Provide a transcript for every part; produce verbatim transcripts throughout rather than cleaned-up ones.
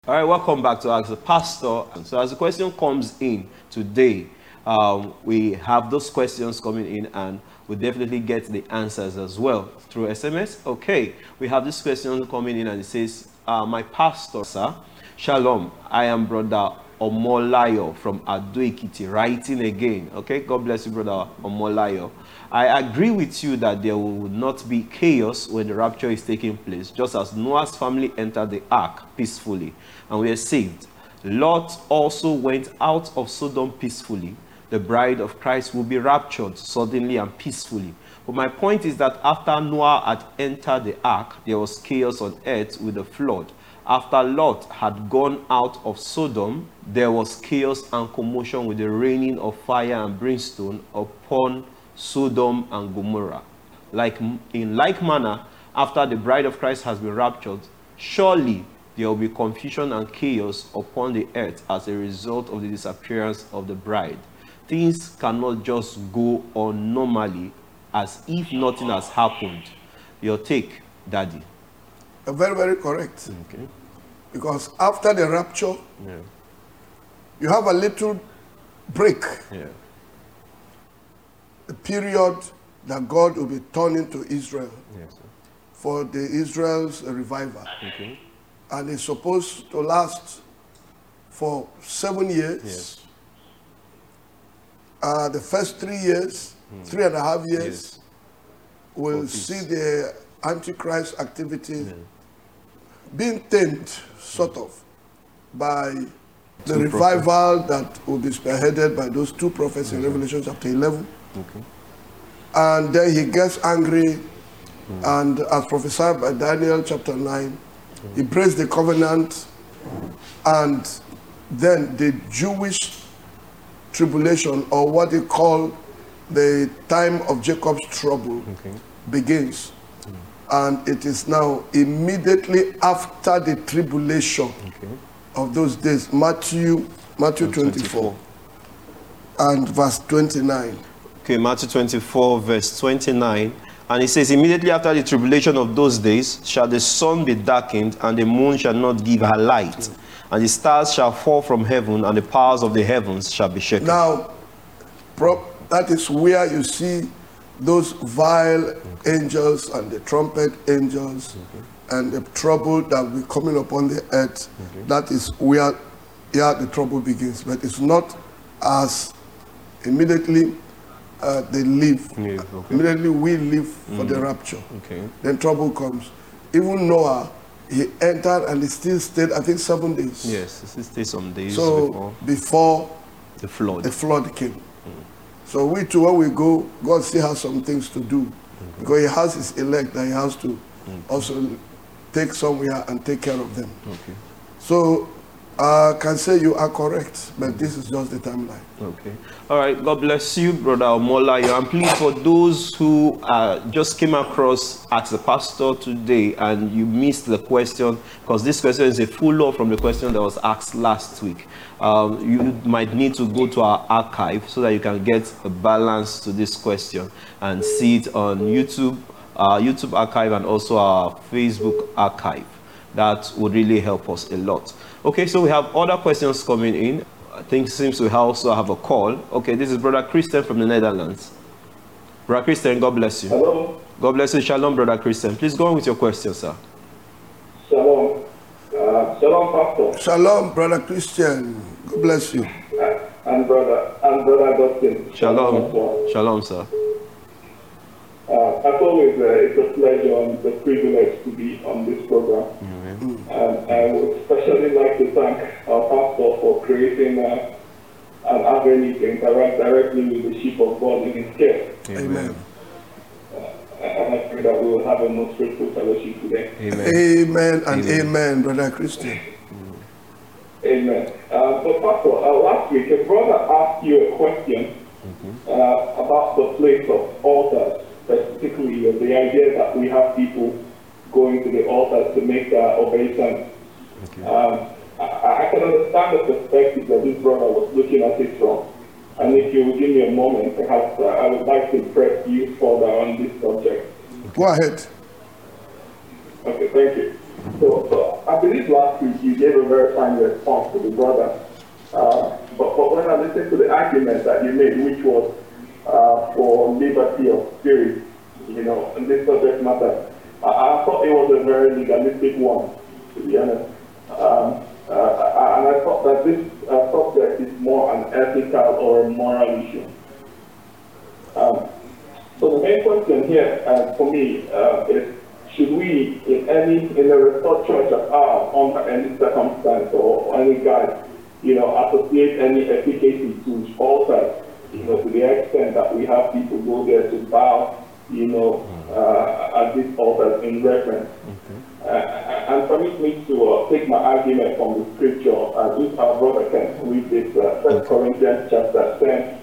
All right, welcome back to Ask the Pastor. So as the question comes in today, um, we have those questions coming in and we definitely get the answers as well through S M S. Okay, we have this question coming in and it says, uh, my pastor, sir, Shalom, I am brother Omolayo from Ado-Ekiti, writing again. Okay, God bless you, brother Omolayo. I agree with you that there will not be chaos when the rapture is taking place, just as Noah's family entered the ark peacefully and we are saved. Lot also went out of Sodom peacefully. The bride of Christ will be raptured suddenly and peacefully. But my point is that after Noah had entered the ark, there was chaos on earth with the flood. After Lot had gone out of Sodom, there was chaos and commotion with the raining of fire and brimstone upon Sodom and Gomorrah. Like in like manner, after the bride of Christ has been raptured, surely there will be confusion and chaos upon the earth as a result of the disappearance of the bride. Things cannot just go on normally as if nothing has happened. Your take, Daddy? Uh, very, very correct. Okay. Because after the rapture, Yeah. you have a little break. Yeah. A period that God will be turning to Israel Yes, sir. for the Israel's revival. Okay. And it's supposed to last for seven years. Yes. Uh, the first three years, three and a half years, Yes. will For peace. see the Antichrist activity Yeah. being tamed, sort of, by the Two revival that will be spearheaded by those two prophets in Revelation chapter eleven. Okay. And then he gets angry, and as prophesied by Daniel chapter nine, he breaks the covenant, and then the Jewish tribulation, or what they call the time of Jacob's trouble, Okay. begins. And it is now immediately after the tribulation Okay. of those days. Matthew, Matthew twenty-four and verse twenty-nine. Okay, Matthew twenty-four, verse twenty-nine. And it says, immediately after the tribulation of those days shall the sun be darkened, and the moon shall not give her light, and the stars shall fall from heaven, and the powers of the heavens shall be shaken. Now, pro- that is where you see those vile angels and the trumpet angels and the trouble that will be coming upon the earth. That is where, where the trouble begins. But it's not as immediately uh, they leave. Yeah, okay. Immediately we leave for the rapture. Okay. Then trouble comes. Even Noah, he entered and he still stayed, I think, seven days. Yes, this is some days So before before the flood. the flood came. So we too, when we go, God still has some things to do. Because he has his elect that he has to also take somewhere and take care of them. Okay. So I can say you are correct, but this is just the timeline. Okay. All right. God bless you, Brother Omolayo. And please, for those who uh, just came across Ask the Pastor today and you missed the question, because this question is a follow-up from the question that was asked last week. Um, you might need to go to our archive so that you can get a balance to this question and see it on YouTube, our YouTube archive, and also our Facebook archive. That would really help us a lot. Okay, so we have other questions coming in. I think it seems we also have a call. Okay, this is Brother Christian from the Netherlands. Brother Christian, God bless you. Hello. God bless you. Shalom, Brother Christian. Please go on with your question, sir. Shalom. Uh, shalom, Pastor. Shalom, Brother Christian. God bless you. Uh, and brother, and brother Dustin. Shalom. Shalom, sir. Uh, as always, uh, it's a pleasure and it's a privilege to be on this program. Amen. And I would especially like to thank our pastor for creating uh, an avenue to interact directly with the sheep of God in his care. Amen. And I pray that we will have a most fruitful fellowship today. Amen. Amen and Amen. amen, Brother Christian. Amen. Uh, but Pastor, uh, last week a brother asked you a question uh, about the place of altars, specifically uh, the idea that we have people going to the altars to make their obeisance. Okay. Um, I, I can understand the perspective that this brother was looking at it from. And if you will give me a moment, perhaps uh, I would like to press you further on this subject. Go ahead. Okay, thank you. So, uh, I believe last week you gave a very fine response to the brother. Uh, but, but when I listened to the argument that you made, which was uh, for liberty of spirit, you know, and this subject matter, I, I thought it was a very legalistic one, to be honest. Um, uh, and I thought that this uh, subject is more an ethical or a moral issue. Um, so the main question here uh, for me uh, is, should we, in any, in a restored church of ours, under any circumstance or any guide, you know, associate any efficacy to altars, you know, to the extent that we have people go there to bow, you know, uh, at these altars in reverence. Okay. Uh, and permit me to uh, take my argument from the scripture. Uh, if our brother can read this, uh, First Corinthians chapter ten,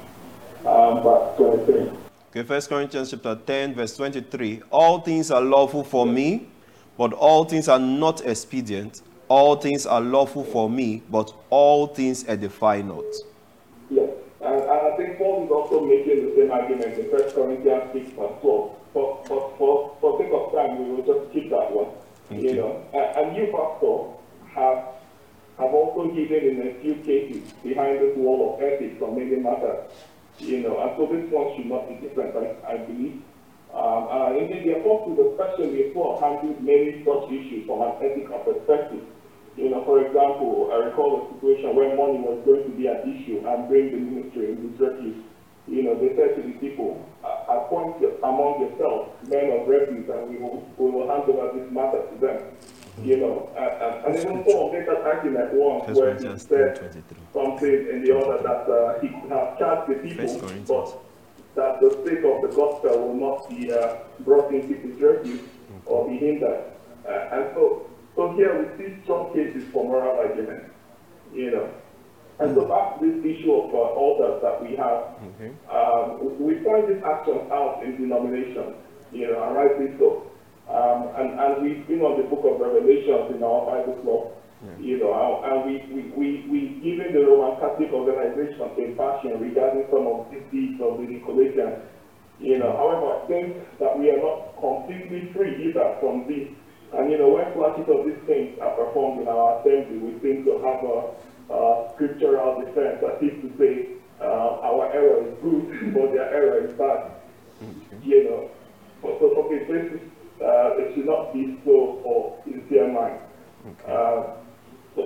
um, verse twenty-three. Okay, First Corinthians chapter ten, verse twenty-three. All things are lawful for me, but all things are not expedient. All things are lawful for me, but all things edify not. Yes, and, and I think Paul is also making the same argument in First Corinthians six, verse twelve. For, for, for, for sake of time, we will just keep that one. Okay. You know, and, and you, Pastor, have have also hidden in a few cases behind this wall of ethics on many matters. You know, and so this one should not be different, I, I believe. Um, and indeed, the apostles, especially before, handled many such issues from an ethical perspective. You know, for example, I recall a situation where money was going to be an issue and bring the ministry in disrepute. You know, they said to the people, appoint among yourselves men of refuge, and we will, we will hand over this matter to them. You know, and, and even Paul made that argument once where he said something in the order that uh, he could have charged the people, but that the sake of the gospel will not be uh, brought into disrepute or be hindered. Uh, and so, so here we see strong cases for moral argument. You know. And so back to this issue of uh, altars that we have, okay. um, we find these actions out in denominations, you know, and rightly so. Um, and, and we've been on the book of Revelations in our Bible club, yeah. you know, and we, we, we, we given the Roman Catholic organization a passion regarding some of these deeds of the Nicolaitans. You know, however, I think that we are not completely free either from this. And, you know, when flashes of these things are performed in our assembly, we seem to have a Uh, scriptural defense, that is to say, uh, our error is good, but their error is bad. Okay. You know, but so for the basis, uh, it should not be so for sincere mind. Okay. Uh, so,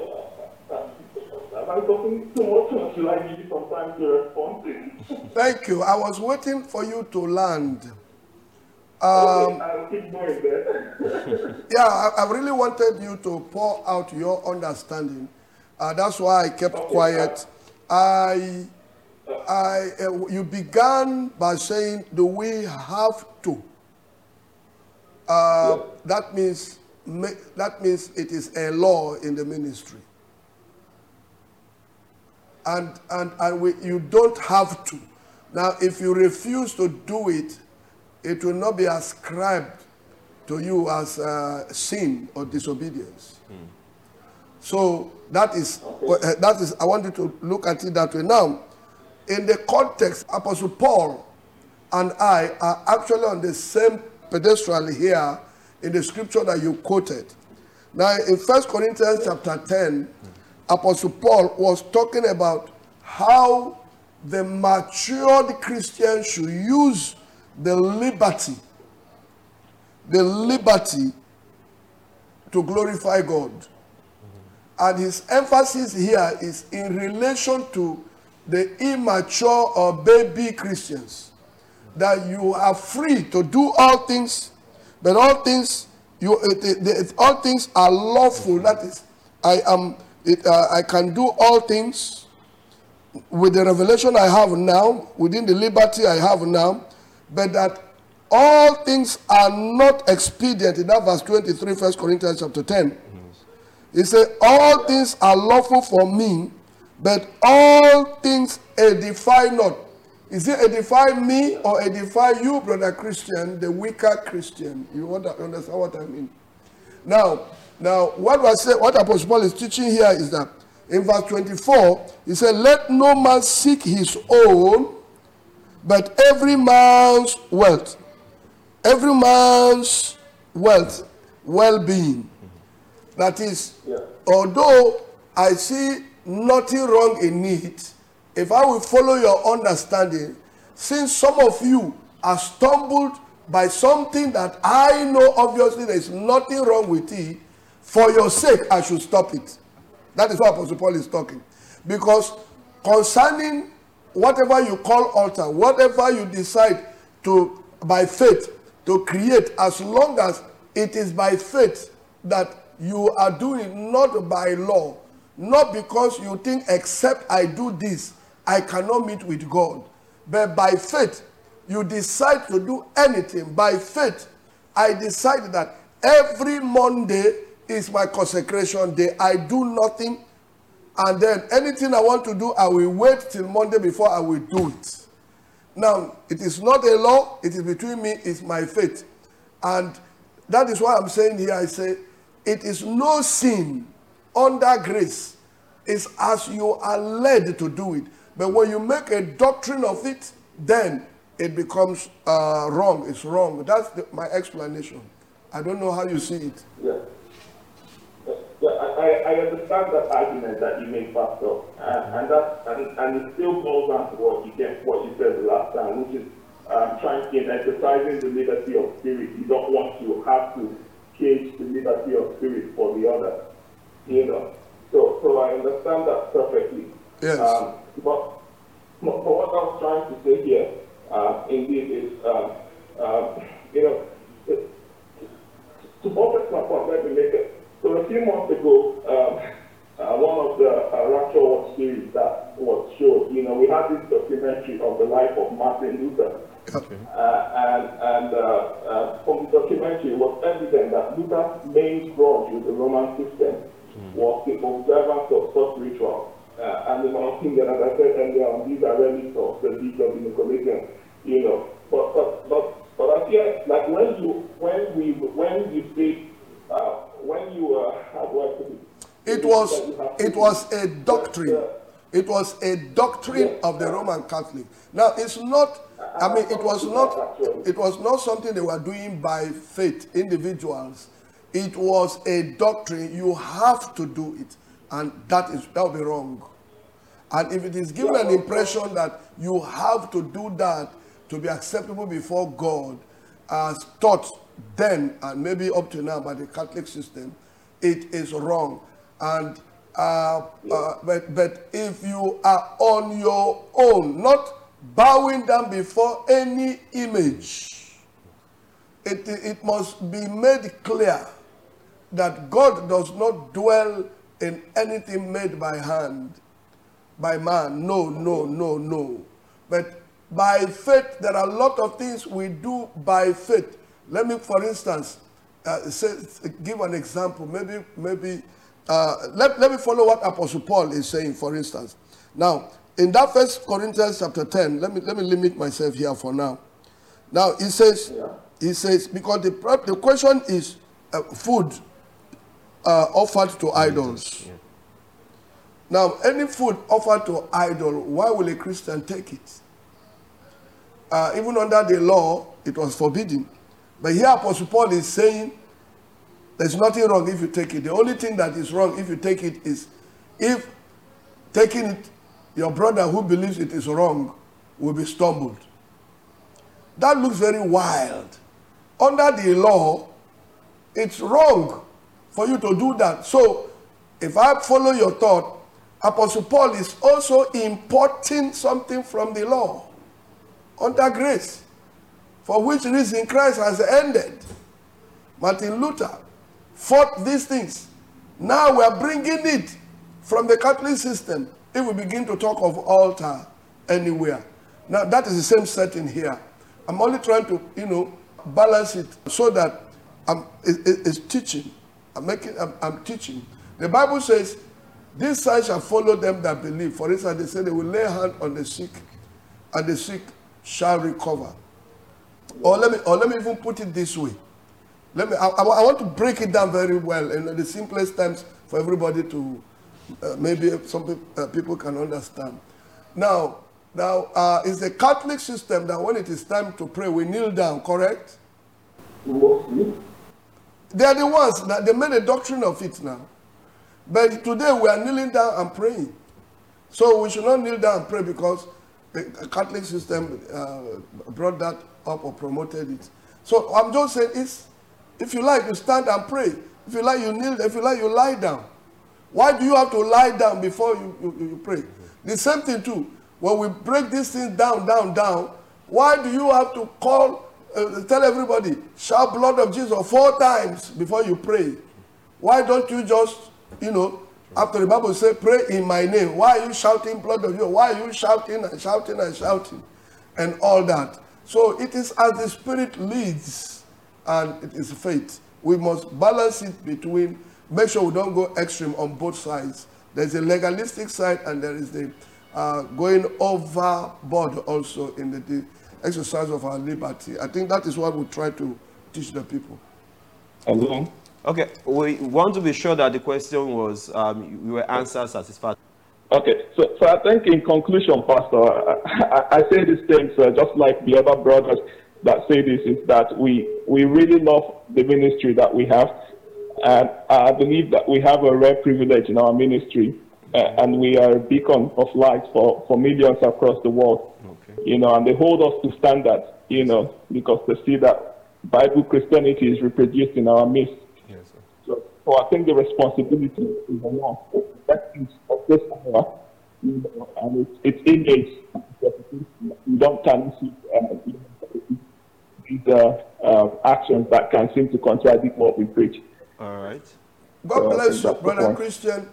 uh, am I talking too much, or should I give you some time to respond? Thank you. I was waiting for you to land. Um, okay, I'll keep going there. yeah, I, I really wanted you to pour out your understanding. Uh, that's why I kept okay, quiet. I, I, uh, you began by saying, "Do we have to?" Uh, yeah. That means that means it is a law in the ministry, and and and we, you don't have to. Now, if you refuse to do it, it will not be ascribed to you as uh, sin or disobedience. Mm. So that is, okay. uh, that is, I want you to look at it that way. Now, in the context, Apostle Paul and I are actually on the same pedestal here in the scripture that you quoted. Now, in First Corinthians chapter ten, Apostle Paul was talking about how the matured Christian should use the liberty, the liberty to glorify God. And his emphasis here is in relation to the immature or baby Christians, that you are free to do all things, but all things you it, it, it, all things are lawful. That is, I am it, uh, I can do all things with the revelation I have now, within the liberty I have now, but that all things are not expedient. In that verse twenty-three, First Corinthians chapter ten. He said, all things are lawful for me, but all things edify not. Is it edify me or edify you, brother Christian, the weaker Christian? You understand what I mean? Now, now what was said, what Apostle Paul is teaching here is that in verse twenty-four, he said, let no man seek his own, but every man's wealth. Every man's wealth, well-being. That is, Yeah. although I see nothing wrong in it, if I will follow your understanding, since some of you are stumbled by something that I know obviously there is nothing wrong with it, for your sake I should stop it. That is what Apostle Paul is talking. Because concerning whatever you call altar, whatever you decide to, by faith, to create, as long as it is by faith that you are doing, not by law, not because you think except I do this, I cannot meet with God. But by faith, you decide to do anything. By faith, I decide that every Monday is my consecration day. I do nothing. And then anything I want to do, I will wait till Monday before I will do it. Now, it is not a law. It is between me. It's my faith. And that is why I'm saying here, I say, it is no sin under grace. It's as you are led to do it. But when you make a doctrine of it, then it becomes uh, wrong. It's wrong. That's the, my explanation. I don't know how you see it. Yeah. Yeah, I, I understand that argument that you made, Pastor, uh, and that and, and it still goes on to what you get, what you said the last time, which is um, trying to exercising the liberty of spirit. You don't want to have to cage the liberty of spirit for the other, you know. So, so I understand that perfectly. Yes. Um, but, but what I was trying to say here, uh, indeed, is um, uh, you know, it, to buttress my point, let me make it. So a few months ago, um, uh, one of the uh, Rapture Watch series that was showed, you know, we had this documentary of the life of Martin Luther. Okay. Uh, and and uh, uh, from the documentary, it was evident that Luther's main grudge with the Roman system mm. was the observance of such rituals. Uh, and the one thing that, as I said earlier on, these are relics of the deeds of the Nicolaitans, you know. But but but but I feel like when you when we when you say uh, when you uh, how do I put it? It was it was a doctrine. It was a doctrine of the Roman Catholic. Now it's not. I mean, it was not. It was not something they were doing by faith, individuals. It was a doctrine. You have to do it, and that is that will be wrong. And if it is given an impression that you have to do that to be acceptable before God, as taught then and maybe up to now by the Catholic system, it is wrong. And uh, uh, but but if you are on your own, not bowing down before any image, it it must be made clear that God does not dwell in anything made by hand, by man. No, no, no, no. But by faith, there are a lot of things we do by faith. Let me, for instance, uh, say, give an example. Maybe, maybe. Uh, let, let me follow what Apostle Paul is saying, for instance. Now, in that First Corinthians chapter ten, let me let me limit myself here for now. Now, he says, yeah. he says, because the, the question is uh, food uh, offered to idols. Yeah. Now, any food offered to idol, why will a Christian take it? Uh, even under the law, it was forbidden. But here Apostle Paul is saying, there's nothing wrong if you take it. The only thing that is wrong if you take it is if taking it, your brother who believes it is wrong will be stumbled. That looks very wild. Under the law, it's wrong for you to do that. So, if I follow your thought, Apostle Paul is also importing something from the law under grace, for which reason Christ has ended. Martin Luther fought these things. Now we are bringing it from the Catholic system if we begin to talk of altar anywhere. Now that is the same setting here. I'm only trying to, you know, balance it so that I'm it, it's teaching. I'm making I'm, I'm teaching. The Bible says, "These signs shall follow them that believe." For instance, they say they will lay hand on the sick, and the sick shall recover. Or let me or let me even put it this way. Let me. I, I want to break it down very well in the simplest terms for everybody to uh, maybe some people, uh, people can understand. Now, now uh, it's the Catholic system that when it is time to pray, we kneel down. Correct? Mostly. They are the ones that they made a doctrine of it now. But today we are kneeling down and praying. So we should not kneel down and pray because the Catholic system uh, brought that up or promoted it. So I'm just saying, it's, if you like, you stand and pray. If you like, you kneel. If you like, you lie down. Why do you have to lie down before you, you, you pray? The same thing too. When we break these things down, down, down, why do you have to call, uh, tell everybody, shout blood of Jesus four times before you pray? Why don't you just, you know, after the Bible says, pray in my name. Why are you shouting blood of Jesus? Why are you shouting and shouting and shouting and all that? So it is as the Spirit leads and it is faith. We must balance it between, make sure we don't go extreme on both sides. There's a legalistic side and there is the uh, going overboard also in the, the exercise of our liberty. I think that is what we try to teach the people. Hello. Okay, we want to be sure that the question was, um, you were answered satisfactorily. Okay, so, so I think in conclusion, Pastor, I, I, I say these things uh, just like the other brothers that say this, is that we, we really love the ministry that we have. And I believe that we have a rare privilege in our ministry, uh, and we are a beacon of light for, for millions across the world. Okay. You know, and they hold us to standard, you know, because they see that Bible Christianity is reproduced in our midst. Yes, sir. So, so I think the responsibility is on us. That is of this hour, you know, and it's, it's innate. We don't tarnish it, uh, you know, these uh, uh, actions that can seem to contradict what we preach. All right. God so bless you, Brother Christian.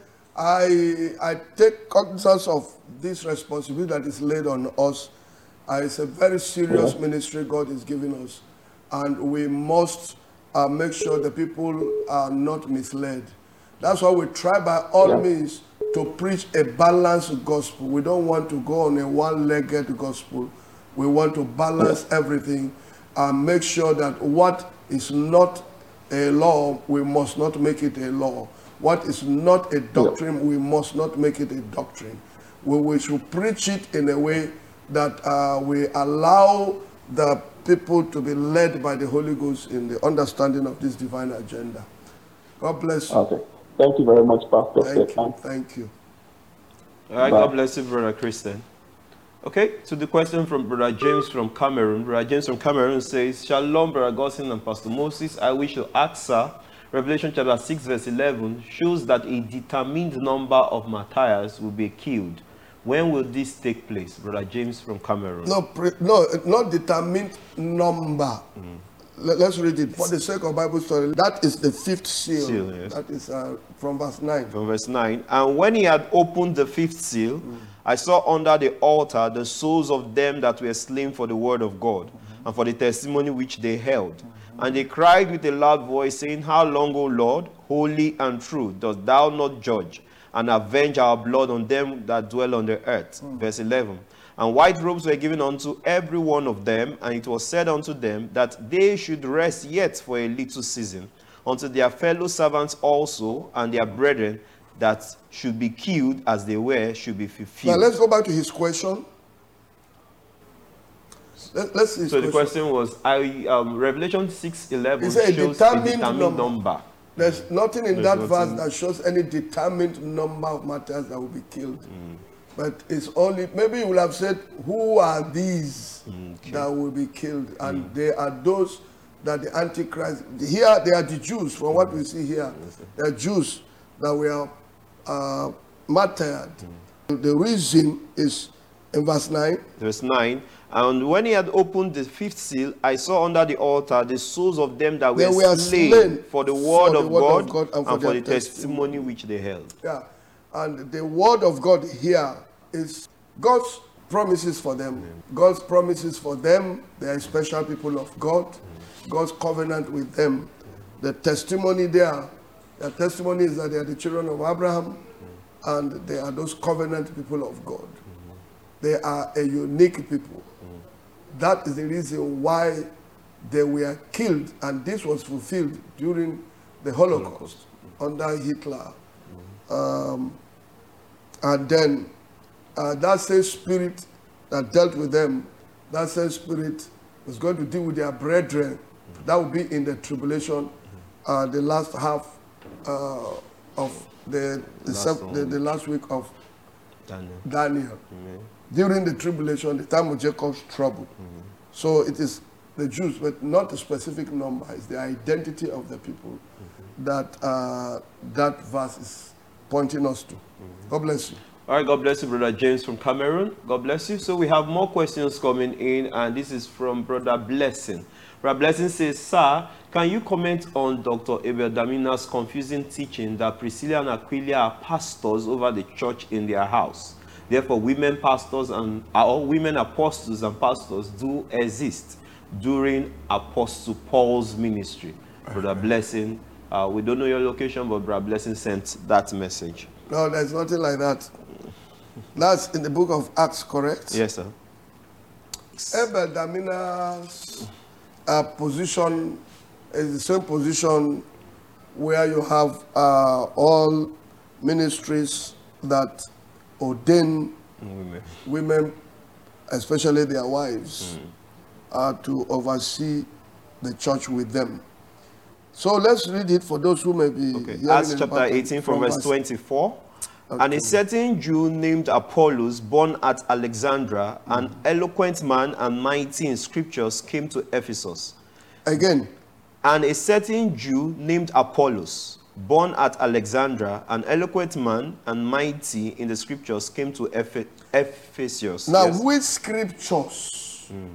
I I take cognizance of this responsibility that is laid on us. Uh, it's a very serious yeah. ministry God is giving us, and we must uh, make sure the people are not misled. That's why we try by all yeah. means to preach a balanced gospel. We don't want to go on a one-legged gospel. We want to balance yeah. everything and make sure that what is not a law, we must not make it a law. What is not a doctrine, yeah. we must not make it a doctrine. We, we should preach it in a way that uh, we allow the people to be led by the Holy Ghost in the understanding of this divine agenda. God bless you. Okay. Thank you very much, Pastor. Thank you. Thank you. All right. Bye. God bless you, Brother Christian. Okay, so the question from Brother James from Cameroon. Brother James from Cameroon says, Shalom, Brother Augustine and Pastor Moses. I wish to ask, sir, Revelation chapter six, verse eleven shows that a determined number of martyrs will be killed. When will this take place? Brother James from Cameroon. No, pre no, not determined number. Mm. Let's read it. For the sake of Bible study, that is the fifth seal. seal yes. That is uh, from verse nine. From verse nine. And when he had opened the fifth seal, mm. I saw under the altar the souls of them that were slain for the word of God, mm-hmm. and for the testimony which they held. Mm-hmm. And they cried with a loud voice, saying, How long, O Lord, holy and true, dost thou not judge, and avenge our blood on them that dwell on the earth? Mm. Verse eleven. And white robes were given unto every one of them, and it was said unto them that they should rest yet for a little season, unto their fellow servants also, and their brethren that should be killed as they were should be fulfilled. Now let's go back to his question. Let, let's see his so question. the question was, I, um, Revelation six eleven shows a determined, a determined number. number. There's nothing in There's that nothing. verse that shows any determined number of martyrs that will be killed. Mm. But it's only, maybe you will have said, who are these okay. that will be killed? And mm. they are those that the Antichrist, here they are the Jews, from mm. what we see here. They are Jews that were uh, martyred. Mm. The reason is in verse nine. Verse nine. And when he had opened the fifth seal, I saw under the altar the souls of them that were, were slain, slain for the word, for the of, word God, of God and for, and for the testimony. testimony which they held. Yeah. And the word of God here is God's promises for them. Amen. God's promises for them. They are special people of God. Amen. God's covenant with them. The testimony there, their testimony is that they are the children of Abraham, Amen. And they are those covenant people of God. Amen. They are a unique people. Amen. That is the reason why they were killed, and this was fulfilled during the Holocaust, Holocaust. under Hitler. Um, and then uh, that same spirit that dealt with them, that same spirit was going to deal with their brethren. That would be in the tribulation uh, the last half uh, of the the, Last sev- one. the the last week of Daniel. Daniel. Amen. During the tribulation, the time of Jacob's trouble. Mm-hmm. So it is the Jews, but not a specific number. It's the identity of the people mm-hmm. that uh, that verse is pointing us to. Mm-hmm. God bless you. All right, God bless you, Brother James from Cameroon. God bless you. So we have more questions coming in, and this is from Brother Blessing. Brother Blessing says, Sir, can you comment on Doctor Abel Damina's confusing teaching that Priscilla and Aquila are pastors over the church in their house? Therefore, women pastors and or women apostles and pastors do exist during Apostle Paul's ministry. Brother Blessing, uh, we don't know your location, but Brother Blessing sent that message. No, there's nothing like that. That's in the book of Acts, correct? Yes, sir. Abel Damina's uh, position is the same position where you have uh, all ministries that ordain Women. women, especially their wives, mm. uh, to oversee the church with them. So let's read it for those who may be okay. hearing Acts in chapter eighteen from, from verse twenty-four. Okay. And a certain Jew named Apollos, born at Alexandria, mm. an eloquent man and mighty in scriptures, came to Ephesus. Again. And a certain Jew named Apollos, born at Alexandria, an eloquent man and mighty in the scriptures, came to Eph- Ephesus. Now, yes. Which scriptures? Mm.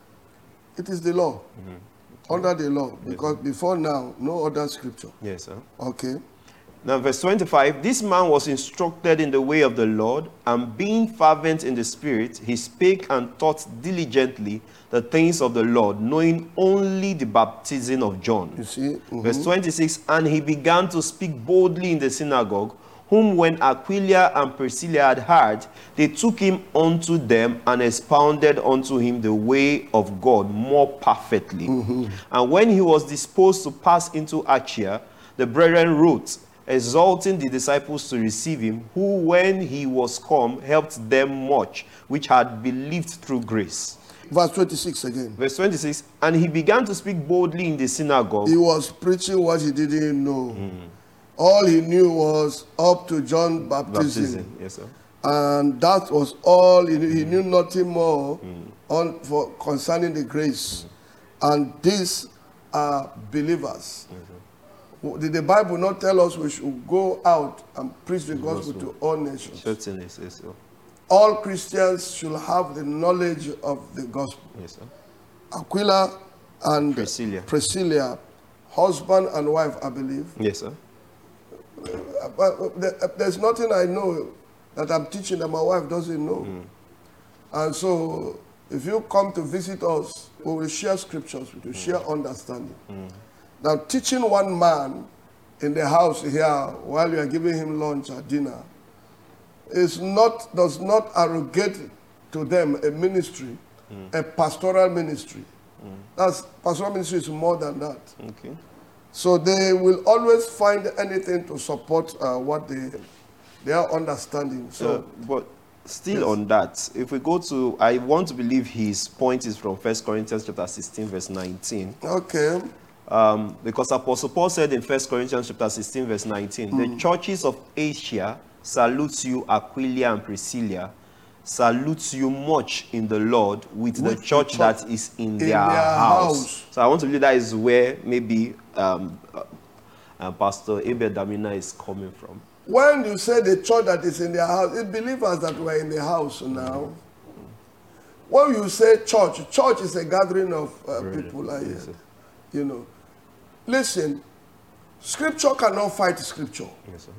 It is the law. Mm-hmm. Under the law. Because yes. before now, no other scripture. Yes, sir. Okay. Now, verse twenty-five, this man was instructed in the way of the Lord, and being fervent in the Spirit, he spake and taught diligently the things of the Lord, knowing only the baptism of John. You see? Mm-hmm. Verse twenty-six, and he began to speak boldly in the synagogue, whom when Aquila and Priscilla had heard, they took him unto them and expounded unto him the way of God more perfectly. Mm-hmm. And when he was disposed to pass into Achaia, the brethren wrote, exalting the disciples to receive him, who when he was come helped them much, which had believed through grace. Verse twenty-six again. Verse twenty-six, and he began to speak boldly in the synagogue. He was preaching what he didn't know. Mm. All he knew was up to John baptism. Baptism. Yes, sir. And that was all he knew. He knew nothing more mm. on for concerning the grace. Mm. And these are believers. Mm-hmm. Did the Bible not tell us we should go out and preach the gospel, gospel to all nations? Certainly, yes, sir. All Christians should have the knowledge of the gospel. Yes, sir. Aquila and Priscilla. Priscilla, husband and wife, I believe. Yes, sir. Uh, but there's nothing I know that I'm teaching that my wife doesn't know. Mm. And so, if you come to visit us, we will share scriptures, we will mm. share understanding. Mm. Now, teaching one man in the house here while you are giving him lunch or dinner is not, does not arrogate to them a ministry, mm. a pastoral ministry. Mm. That's, pastoral ministry is more than that. Okay. So they will always find anything to support uh, what they, their understanding. So, uh, but still yes. on that, if we go to, I want to believe his point is from First Corinthians chapter sixteen, verse nineteen. Okay. Um, because Apostle Paul said in First Corinthians chapter sixteen, verse nineteen, mm. the churches of Asia salute you, Aquila and Priscilla, salutes you much in the Lord with, with the church the that is in, in their, their house. house. So I want to believe that is where maybe um, uh, uh, Pastor Abel Damina is coming from. When you say the church that is in their house, it's believers that were in the house now. Mm-hmm. When you say church, church is a gathering of uh, people like yes, you know. Listen, scripture cannot fight scripture. Yes, sir.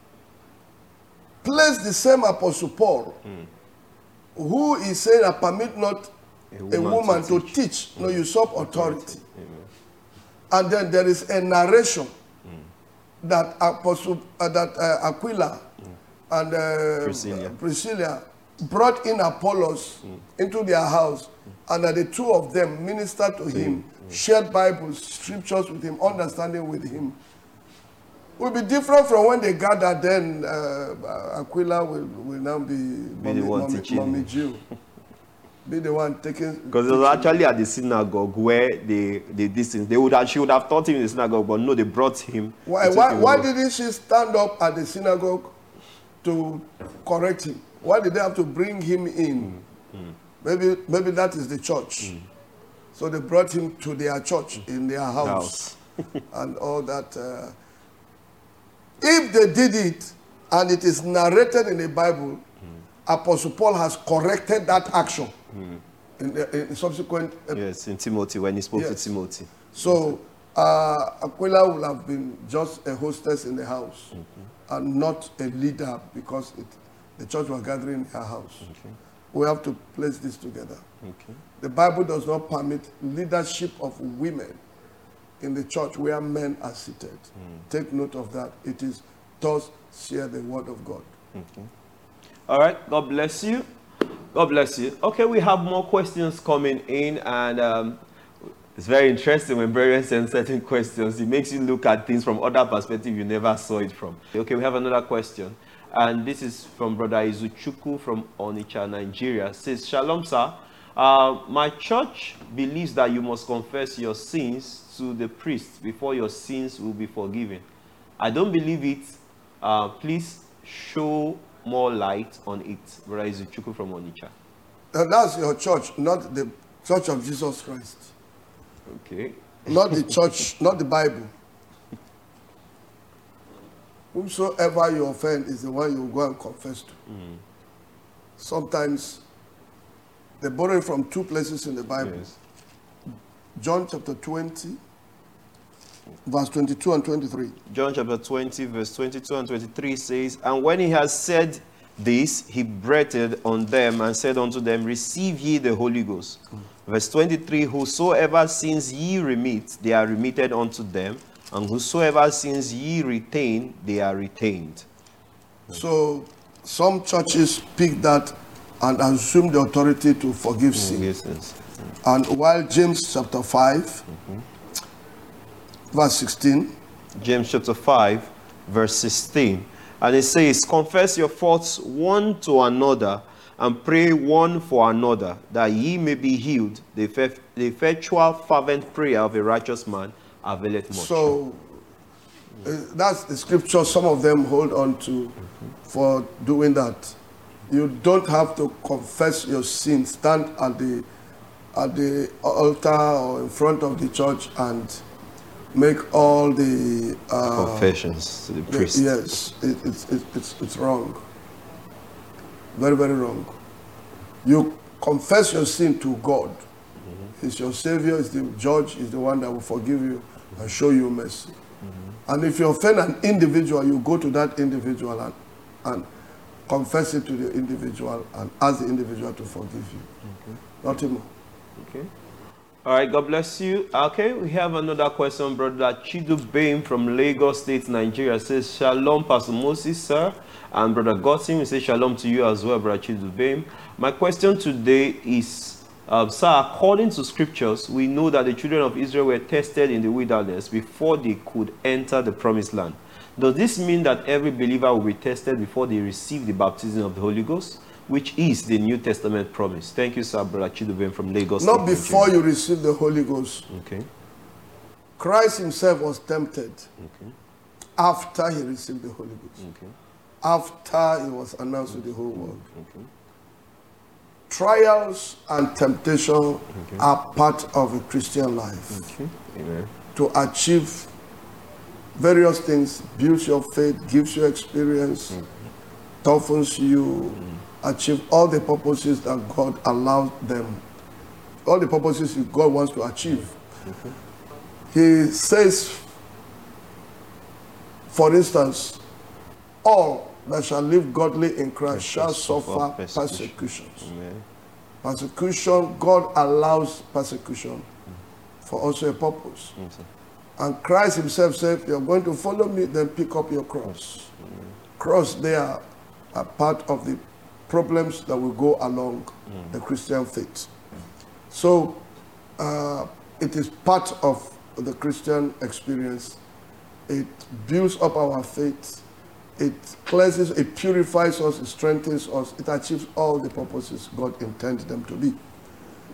Place the same Apostle Paul, mm. who is saying, I permit not a woman, a woman to, to teach, teach mm. no usurp authority. Amen. And then there is a narration mm. that Apostle, uh, that uh, Aquila mm. and uh, Priscilla. Priscilla brought in Apollos mm. into their house, mm. and that the two of them ministered to him, mm. shared Bibles, scriptures with him, understanding with him. Will be different from when they gather. Then uh, Aquila will, will now be, be mommy, the one mommy, teaching. Mommy Jew. be the one taking. Because it was actually at the synagogue where they they distance. They would have, she would have taught him in the synagogue, but no, they brought him. Why why, why didn't she stand up at the synagogue to correct him? Why did they have to bring him in? Mm. Mm. Maybe maybe that is the church. Mm. So they brought him to their church in their house, house. and all that. Uh, if they did it, and it is narrated in the Bible, mm. Apostle Paul has corrected that action mm. in, the, in subsequent. Uh, yes, in Timothy, when he spoke yes. to Timothy. So uh, Aquila would have been just a hostess in the house mm-hmm. and not a leader because it, the church was gathering in her house. Okay. We have to place this together. Okay. The Bible does not permit leadership of women in the church where men are seated. Mm. Take note of that. It is thus share the word of God. Okay. All right. God bless you. God bless you. Okay, we have more questions coming in, and um, it's very interesting when brethren send certain questions. It makes you look at things from other perspective you never saw it from. Okay, we have another question. And this is from Brother Izuchukwu from Onitsha, Nigeria. It says, Shalom, sir. Uh, my church believes that you must confess your sins to the priest before your sins will be forgiven. I don't believe it. Uh, please show more light on it. Brother Izuchukwu from Onitsha. Uh, that's your church, not the Church of Jesus Christ. Okay. Not the church, not the Bible. Whomsoever you offend is the one you go and confess to. Mm. Sometimes they borrow it from two places in the Bible. Yes. John chapter twenty, verse twenty-two and twenty-three. John chapter twenty, verse twenty-two and twenty-three says, and when he has said this, he breathed on them and said unto them, receive ye the Holy Ghost. Mm. Verse twenty-three, whosoever sins ye remit, they are remitted unto them. And whosoever sins ye retain, they are retained. So some churches pick that and assume the authority to forgive sin. Yes, yes. And while James chapter five, mm-hmm. verse sixteen. James chapter five, verse sixteen. And it says, confess your faults one to another, and pray one for another, that ye may be healed. The effectual fervent prayer of a righteous man availeth much. So uh, that's the scripture some of them hold on to mm-hmm. for doing that. You don't have to confess your sin, stand at the at the altar or in front of the church and make all the uh, confessions to the priest. The, yes, it, it's, it, it's it's wrong. Very, very wrong. You confess your sin to God. Mm-hmm. He's your Savior, he's the judge, he's the one that will forgive you and show you mercy. Mm-hmm. And if you offend an individual, you go to that individual and, and confess it to the individual and ask the individual to forgive you. Okay. Nothing more. Okay. All right, God bless you. Okay, we have another question. Brother Chidu Bain from Lagos State, Nigeria says, Shalom, Pastor Moses, sir. And Brother Gotim, we say shalom to you as well, Brother Chidu Bain. My question today is, Uh, sir, according to scriptures, we know that the children of Israel were tested in the wilderness before they could enter the promised land. Does this mean that every believer will be tested before they receive the baptism of the Holy Ghost, which is the New Testament promise? Thank you, sir, Brother Chiduben from Lagos. Not before you receive the Holy Ghost. Okay. Christ himself was tempted okay. after he received the Holy Ghost. Okay. After he was announced to the whole world. Okay. Trials and temptation okay. are part of a Christian life. Okay. Amen. To achieve various things, builds your faith, gives you experience, mm-hmm. toughens you, mm-hmm. achieve all the purposes that God allows them, all the purposes God wants to achieve. Mm-hmm. He says, for instance, all that shall live godly in Christ shall suffer persecutions. Amen. Persecution, God allows persecution mm. for also a purpose. Mm. And Christ himself said, if you're going to follow me, then pick up your cross. Mm. Cross there are part of the problems that will go along mm. the Christian faith. So uh, it is part of the Christian experience. It builds up our faith. It cleanses, it purifies us, it strengthens us, it achieves all the purposes God intended them to be.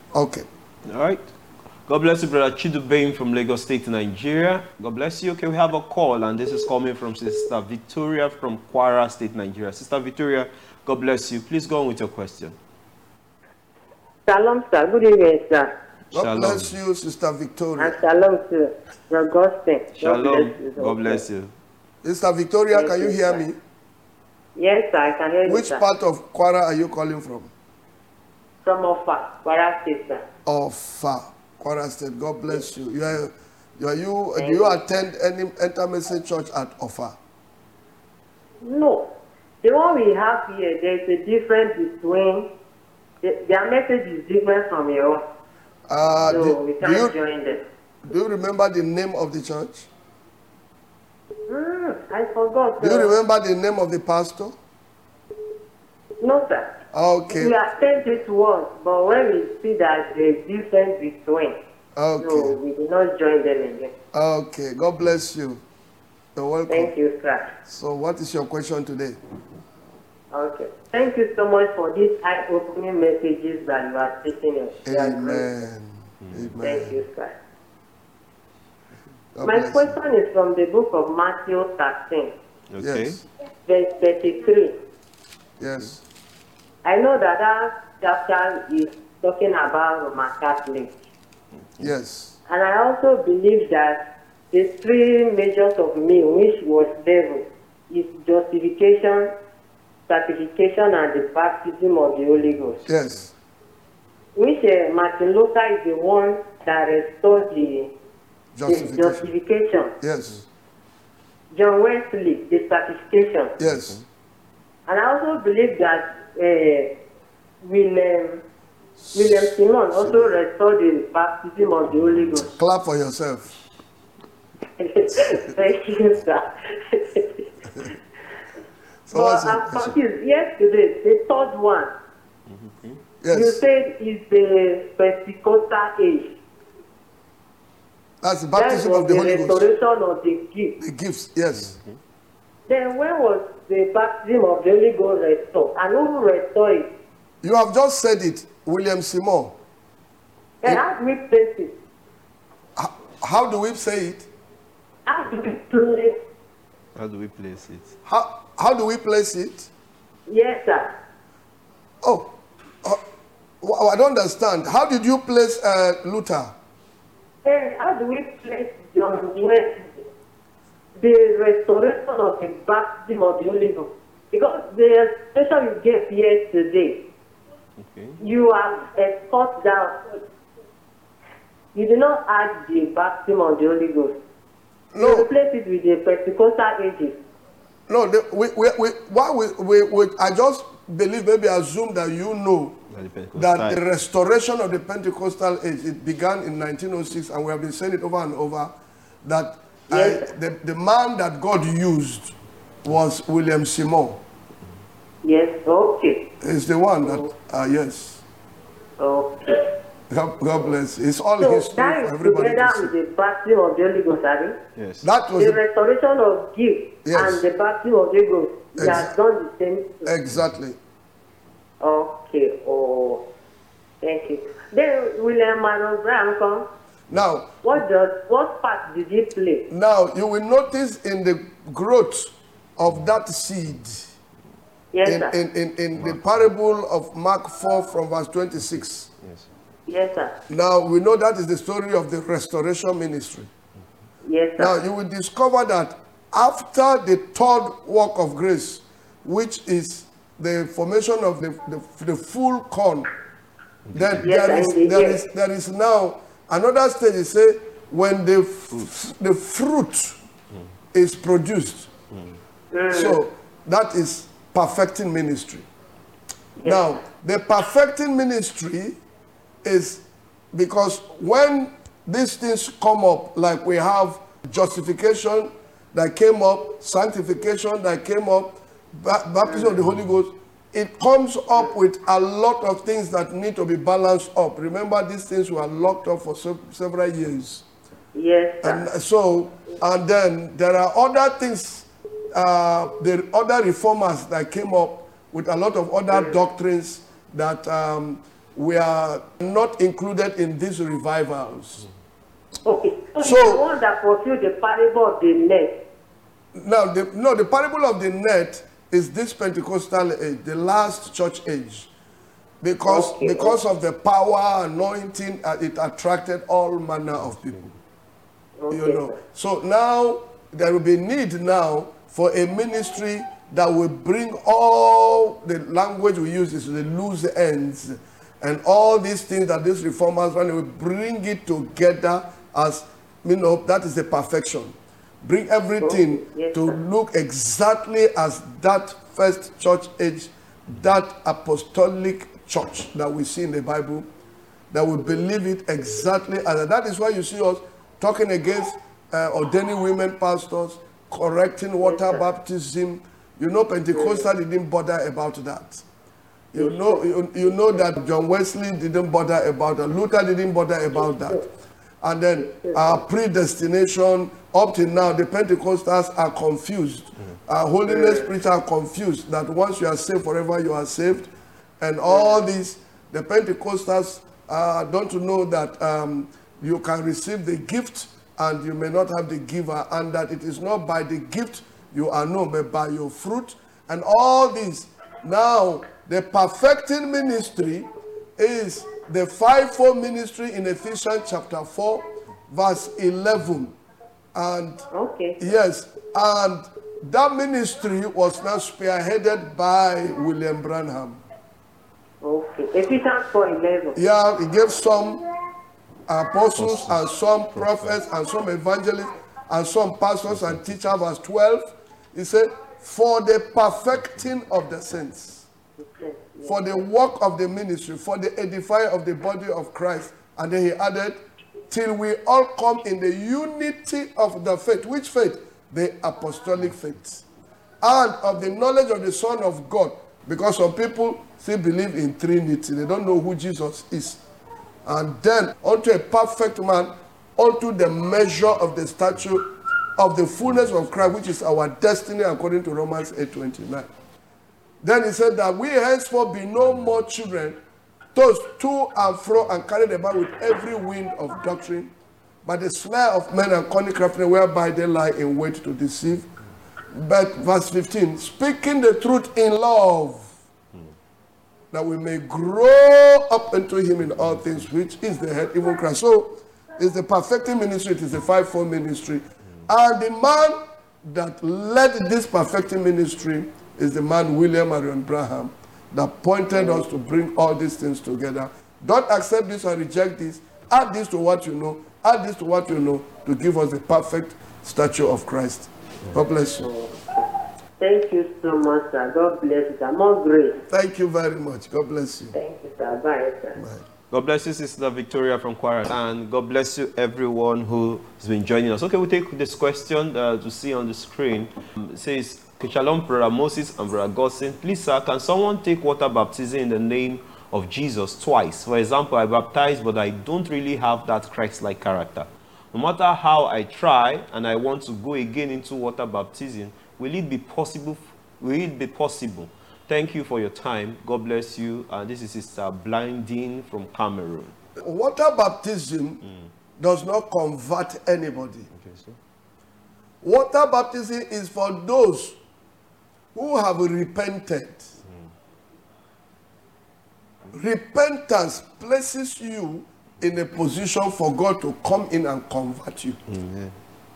Okay. All right. God bless you, Brother Chidubain from Lagos State, Nigeria. God bless you. Okay, we have a call, and this is coming from Sister Victoria from Kwara State, Nigeria. Sister Victoria, God bless you. Please go on with your question. Shalom, sir. Good evening, sir. God Shalom. bless you, Sister Victoria. And shalom to your gospel. Shalom. God bless you. God bless you. Sister Victoria, Thank can you you, hear sir. me? Yes, sir. I can hear you, Which sir. part of Kwara are you calling from? From Ofa, Kwara State, sir. Ofa, Kwara State. God bless you. You are, you, are you Thank do you you. attend any Enter Church at Ofa? No. The one we have here, there's a difference between, the, their message is different from your own. Uh, So do, we do can't you join them. do you remember the name of the church? Mm, I forgot. Do you sir. remember the name of the pastor? No, sir. Okay. We attend it once, but when we see that there's difference between, so Okay. we do not join them again. Okay. God bless you. You're welcome. Thank you, sir. So, what is your question today? Okay. Thank you so much for these eye-opening messages that you are teaching us. They are great. Amen. Amen. Thank you, sir. God My bless question is from the book of Matthew thirteen, you. Okay. Yes. verse thirty-three. Yes. I know that that chapter is talking about Roman Catholic. Yes. And I also believe that the three measures of meal which was level is justification, sanctification, and the baptism of the Holy Ghost. Yes. Which uh, Martin Luther is the one that restored the, the Justification. justification. Yes. John Wesley, the sanctification. Yes. And I also believe that uh, William, William Simon also restored the baptism of the Holy Ghost. Clap for yourself. Thank you, sir. So But what's I'm your question? confused. Yesterday, the third one, you Yes. said is the Pentecostal age. That's the That baptism was of the the Holy Ghost. restoration of the gift. The gifts. Yes. Then when was the baptism of the Holy Ghost restored? And who restored it? You have just said it, William Simon. And how do we place it? How, how do we say it? How do we place it? How do we place it? How, how do we place it? Yes, sir. Oh, uh, w- I don't understand. How did you place uh, Luther? Then how do we place John Wesley? The restoration of the baptism of the Holy Ghost. Because the expression you gave yesterday, Okay. you have escorted down. You do not add the baptism of the Holy Ghost. You No, replace it with the Pentecostal ages. no. The, we, we, we, why we, we, we, I just believe, maybe assume that you know That the Pentecostal- that the restoration of the Pentecostal age, it began in nineteen oh six, and we have been saying it over and over, that uh, Yes. the, the man that God used was William Simon. Yes, okay. He's the one that, uh, yes. Okay. God, God bless. It's all So history that for is everybody together to with see. the baptism of the Holy Ghost, Abi. Yes. That was The the, restoration of gift Yes. and the baptism of the Holy Ghost, they Exa- have done the same thing. exactly. Okay, oh, thank you. Then William Manon Brown come. Now, What does what part did he play? now you will notice in the growth of that seed, Yes, in, sir. in, in, in the parable of Mark four from verse twenty-six. Yes. Yes, sir. Now, we know that is the story of the restoration ministry. Yes, sir. Now, you will discover that after the third work of grace, which is the formation of the, the, the full corn, then Yes, there, is, indeed, there, yes. is, there is now another stage. Is say when the, f- the fruit is produced. So, that is perfecting ministry. Now, the perfecting ministry is because when these things come up, like we have justification that came up, sanctification that came up, ba- baptism of the Holy Ghost, it comes up with a lot of things that need to be balanced up. Remember, these things were locked up for se- several years. Yes, sir. And so, and then there are other things, uh, the other reformers that came up with a lot of other doctrines that um, we are not included in these revivals. Okay. So, So- it's the one that fulfilled the parable of the net. Now, the, no, the parable of the net is this Pentecostal age, the last church age. Because, Okay. because of the power, anointing, uh, it attracted all manner of people. Okay. You know. So now, there will be need now for a ministry that will bring all the language we use is the loose ends and all these things that these reformers want, will bring it together as, you know, that is the perfection. Bring everything Oh, yes, to sir. look exactly as that first church age, that apostolic church that we see in the Bible, that we believe it exactly as that. That is why you see us talking against uh, ordaining women pastors, correcting water sir. baptism. You know, Pentecostal didn't bother about that. You know, you, you know that John Wesley didn't bother about that. Luther didn't bother about that. And then our predestination, up to now, the Pentecostals are confused. Our holiness preachers are confused that once you are saved forever, you are saved. And all these, the Pentecostals uh, don't know that um, you can receive the gift and you may not have the giver, and that it is not by the gift you are known, but by your fruit. And all these. Now, the perfecting ministry is the fivefold ministry in Ephesians chapter four, verse eleven. And Okay. yes, and that ministry was now spearheaded by William Branham. Okay. Ephesians four eleven. Yeah, he gave some apostles and some prophets and some evangelists and some pastors and teachers. Verse twelve, he said, for the perfecting of the saints, for the work of the ministry, for the edifying of the body of Christ. And then he added, till we all come in the unity of the faith. Which faith? The apostolic faith. And of the knowledge of the Son of God. Because some people still believe in Trinity. They don't know who Jesus is. And then unto a perfect man, unto the measure of the stature of the fullness of Christ, which is our destiny according to Romans eight twenty-nine. Then he said that we henceforth be no more children, tossed to and fro and carried about with every wind of doctrine, by the snare of men and cunning craftiness, whereby they lie in wait to deceive. But verse fifteen, speaking the truth in love, that we may grow up into him in all things, which is the head, even Christ. So it's the perfecting ministry, it is the fivefold ministry. And the man that led this perfecting ministry is the man William Marion Branham, that pointed us to bring all these things together. Don't accept this or reject this. Add this to what you know. Add this to what you know to give us the perfect stature of Christ. God bless you. Thank you so much, sir. God bless you, sir. More grace. Thank you very much. God bless you. Thank you, sir. Bye, sir. Bye. God bless you, Sister Victoria from Kwara. And God bless you, everyone who has been joining us. Okay, we'll take this question uh, to see on the screen. Um, it says, Shalom, Brother Moses and Brother Godson. Please, sir, can someone take water baptism in the name of Jesus twice? For example, I baptize, but I don't really have that Christ-like character. No matter how I try and I want to go again into water baptism, will it be possible? Will it be possible? Thank you for your time. God bless you. Uh, this is Sister Blinding from Cameroon. Water baptism mm. does not convert anybody. Okay, so. Water baptism is for those who have repented. Mm. Repentance places you in a position for God to come in and convert you. Mm-hmm.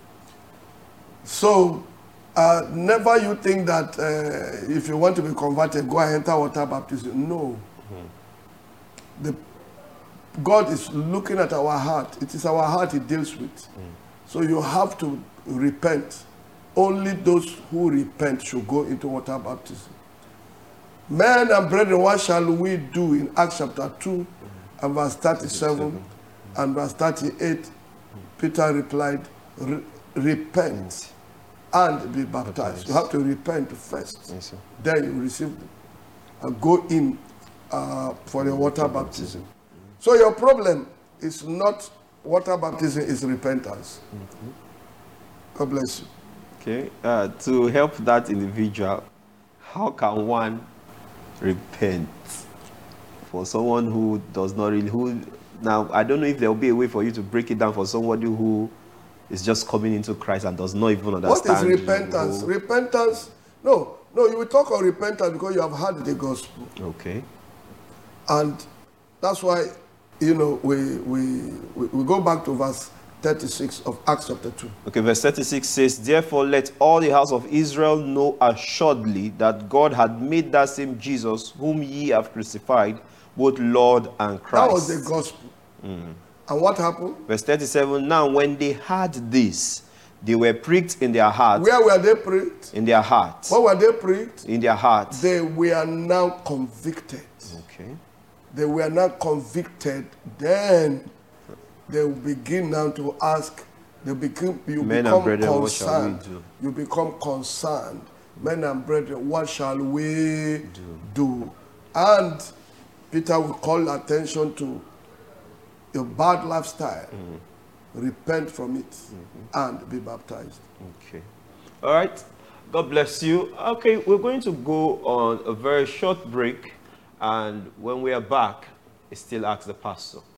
So, uh, never you think that uh, if you want to be converted, go and enter water baptism. No. Mm-hmm. The, God is looking at our heart. It is our heart He deals with. Mm. So you have to repent. Only those who repent should go into water baptism. Men and brethren, what shall we do in Acts chapter two mm. and verse thirty-seven mm. and verse thirty-eight? Mm. Peter replied, repent. Mm. And be baptized. Baptized. You have to repent first. Yes, then you receive them. And go in uh, for the water baptism. So your problem is not water baptism, is repentance. Mm-hmm. God bless you. Okay. Uh, to help that individual, how can one repent? for someone who does not really, who, now, I don't know if there will be a way for you to break it down for somebody who is just coming into Christ and does not even understand. What is repentance? Who, repentance, no, no, you will talk of repentance because you have heard the gospel. okay. And that's why, you know, we, we, we, we go back to verse thirty-six of Acts chapter two. Okay, verse thirty-six says, therefore let all the house of Israel know assuredly that God had made that same Jesus whom ye have crucified, both Lord and Christ. That was the gospel. Mm. And what happened? Verse thirty-seven, now when they heard this, they were pricked in their hearts. Where were they pricked? In their hearts. What were they pricked? In their hearts. They were now convicted. Okay. They were now convicted. Then they will begin now to ask, they become, you Men become and brethren, what shall we concerned. do? You become concerned. Men and brethren, what shall we do? do? And Peter will call attention to your bad lifestyle. Mm. Repent from it mm-hmm. and be baptized. Okay. All right. God bless you. Okay, we're going to go on a very short break. And when we are back, I still ask the pastor.